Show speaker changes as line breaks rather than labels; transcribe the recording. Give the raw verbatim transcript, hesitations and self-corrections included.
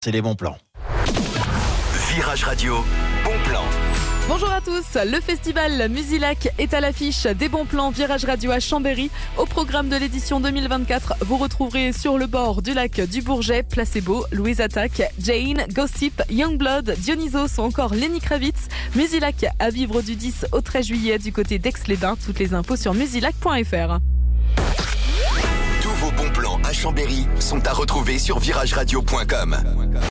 C'est les bons plans.
Virage Radio, bon plan.
Bonjour à tous, le festival Musilac est à l'affiche des bons plans Virage Radio à Chambéry. Au programme de l'édition deux mille vingt-quatre, vous retrouverez sur le bord du lac du Bourget, Placebo, Louise Attaque, Jane, Gossip, Youngblood, Dionysos ou encore Lenny Kravitz. Musilac à vivre du dix au treize juillet du côté d'Aix-les-Bains. Toutes les infos sur musilac point f r.
Tous vos bons plans à Chambéry sont à retrouver sur virage radio point com.